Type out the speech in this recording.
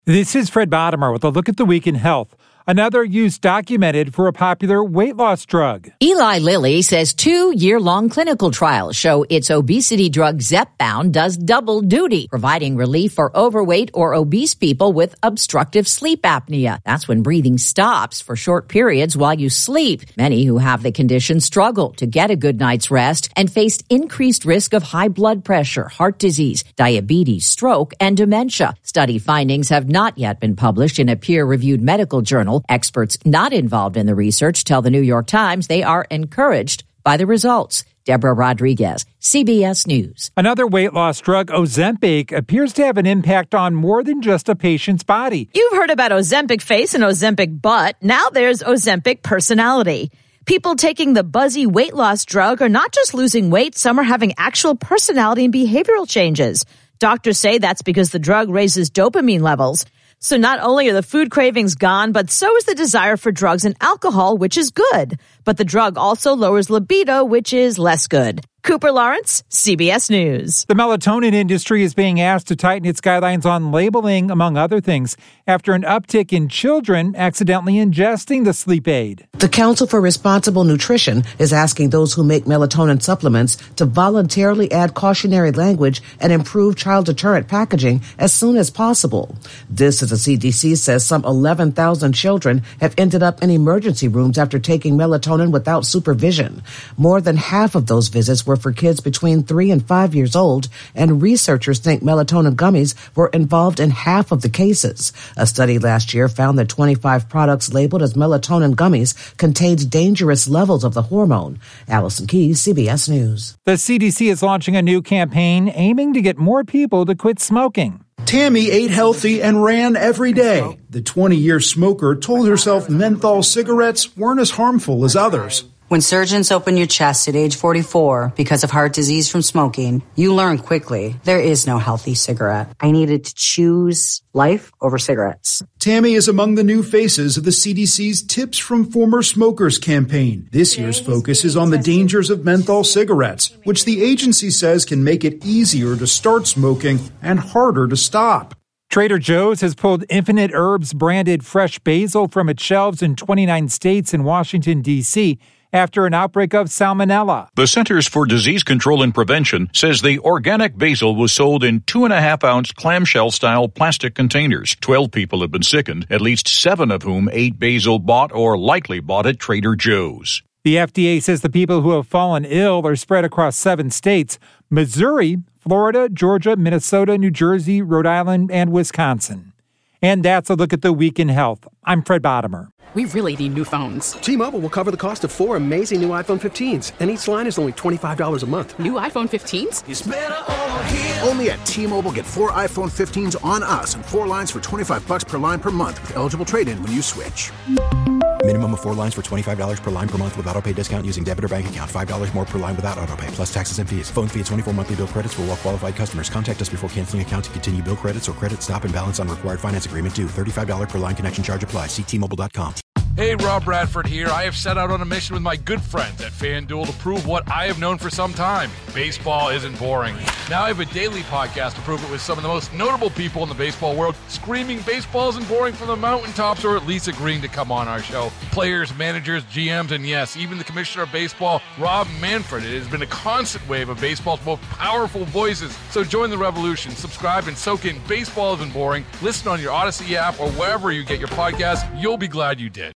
This is Fred Bottomer with a look at the week in health. Another use documented for a popular weight loss drug. Eli Lilly says 2-year-long clinical trials show its obesity drug Zepbound does double duty, providing relief for overweight or obese people with obstructive sleep apnea. That's when breathing stops for short periods while you sleep. Many who have the condition struggle to get a good night's rest and face increased risk of high blood pressure, heart disease, diabetes, stroke, and dementia. Study findings have not yet been published in a peer-reviewed medical journal. Experts not involved in the research tell the New York Times they are encouraged by the results. Deborah Rodriguez, CBS News. Another weight loss drug, Ozempic, appears to have an impact on more than just a patient's body. You've heard about Ozempic face and Ozempic butt. Now there's Ozempic personality. People taking the buzzy weight loss drug are not just losing weight, some are having actual personality and behavioral changes. Doctors say that's because the drug raises dopamine levels. So not only are the food cravings gone, but so is the desire for drugs and alcohol, which is good. But the drug also lowers libido, which is less good. Cooper Lawrence, CBS News. The melatonin industry is being asked to tighten its guidelines on labeling, among other things, after an uptick in children accidentally ingesting the sleep aid. The Council for Responsible Nutrition is asking those who make melatonin supplements to voluntarily add cautionary language and improve child deterrent packaging as soon as possible. This, as the CDC says, some 11,000 children have ended up in emergency rooms after taking melatonin without supervision. More than half of those visits were for kids between 3 and 5 years old, and researchers think melatonin gummies were involved in half of the cases. A study last year found that 25 products labeled as melatonin gummies contained dangerous levels of the hormone. Allison Keyes, CBS News. The CDC is launching a new campaign aiming to get more people to quit smoking. Tammy ate healthy and ran every day. The 20-year smoker told herself menthol cigarettes weren't as harmful as others. When surgeons open your chest at age 44 because of heart disease from smoking, you learn quickly there is no healthy cigarette. I needed to choose life over cigarettes. Tammy is among the new faces of the CDC's Tips from Former Smokers campaign. This year's focus is on the dangers of menthol cigarettes, which the agency says can make it easier to start smoking and harder to stop. Trader Joe's has pulled Infinite Herbs branded fresh basil from its shelves in 29 states and Washington, D.C., after an outbreak of salmonella. The Centers for Disease Control and Prevention says the organic basil was sold in 2.5-ounce clamshell-style plastic containers. 12 people have been sickened, at least 7 of whom ate basil bought or likely bought at Trader Joe's. The FDA says the people who have fallen ill are spread across 7 states: Missouri, Florida, Georgia, Minnesota, New Jersey, Rhode Island, and Wisconsin. And that's a look at the week in health. I'm Fred Bottomer. We really need new phones. T-Mobile will cover the cost of 4 amazing new iPhone 15s, and each line is only $25 a month. New iPhone 15s? It's better over here. Only at T-Mobile, get 4 iPhone 15s on us and 4 lines for $25 per line per month with eligible trade-in when you switch. Minimum of 4 lines for $25 per line per month with autopay discount using debit or bank account. $5 more per line without autopay, plus taxes and fees. Phone fee at 24 monthly bill credits for well-qualified customers. Contact us before canceling account to continue bill credits or credit stop and balance on required finance agreement due. $35 per line connection charge applies. See T-Mobile.com. Hey, Rob Bradford here. I have set out on a mission with my good friends at FanDuel to prove what I have known for some time. Baseball isn't boring. Now I have a daily podcast to prove it with some of the most notable people in the baseball world, screaming baseball isn't boring from the mountaintops, or at least agreeing to come on our show. Players, managers, GMs, and yes, even the commissioner of baseball, Rob Manfred. It has been a constant wave of baseball's most powerful voices. So join the revolution. Subscribe and soak in Baseball Isn't Boring. Listen on your Odyssey app or wherever you get your podcasts. You'll be glad you did.